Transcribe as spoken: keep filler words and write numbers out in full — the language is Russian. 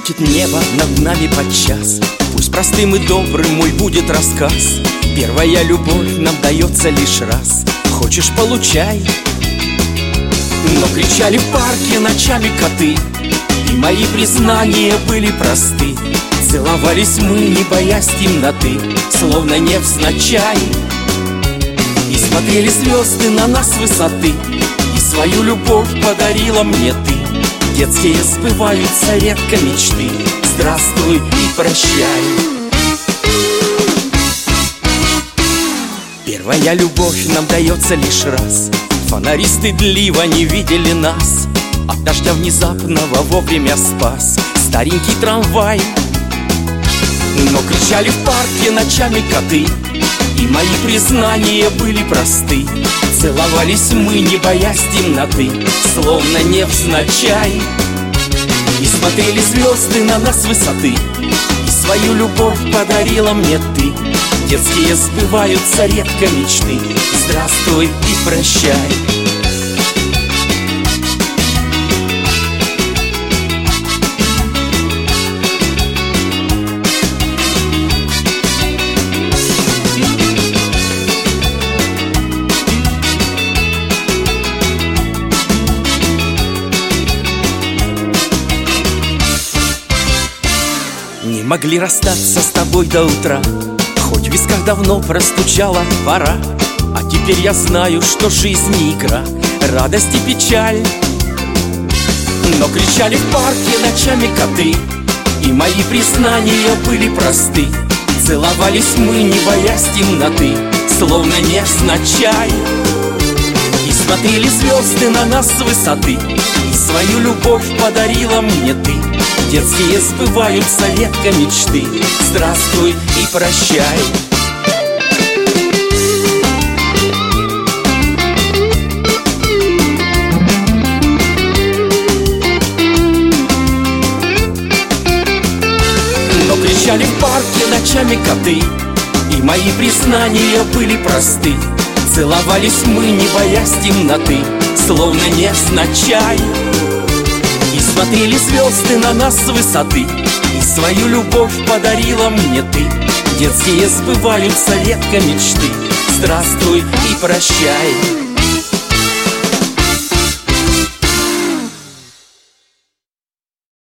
Шутит небо над нами подчас. Пусть простым и добрым мой будет рассказ. Первая любовь нам дается лишь раз. Хочешь — получай. Но кричали в парке ночами коты, и мои признания были просты. Целовались мы, не боясь темноты, словно невзначай. И смотрели звезды на нас с высоты, и свою любовь подарила мне ты. Детские сбываются редко мечты. Здравствуй и прощай. Первая любовь нам дается лишь раз. Фонари стыдливо не видели нас. От дождя внезапного вовремя спас старенький трамвай. Но кричали в парке ночами коты, и мои признания были просты. Целовались мы, не боясь темноты, словно невзначай. И смотрели звезды на нас с высоты, и свою любовь подарила мне ты. Детские сбываются редко мечты. Здравствуй и прощай. Не могли расстаться с тобой до утра, хоть в висках давно простучала пора. А теперь я знаю, что жизнь не игра, радость и печаль. Но кричали в парке ночами коты, и мои признания были просты. Целовались мы, не боясь темноты, словно невзначай. И смотрели звезды на нас с высоты, и свою любовь подарила мне ты. Детские сбываются редко мечты. Здравствуй и прощай. Но кричали в парке ночами коты, и мои признания были просты. Целовались мы, не боясь темноты, словно невзначай. И смотрели звезды на нас с высоты, и свою любовь подарила мне ты. Детские сбываются редко мечты. Здравствуй и прощай.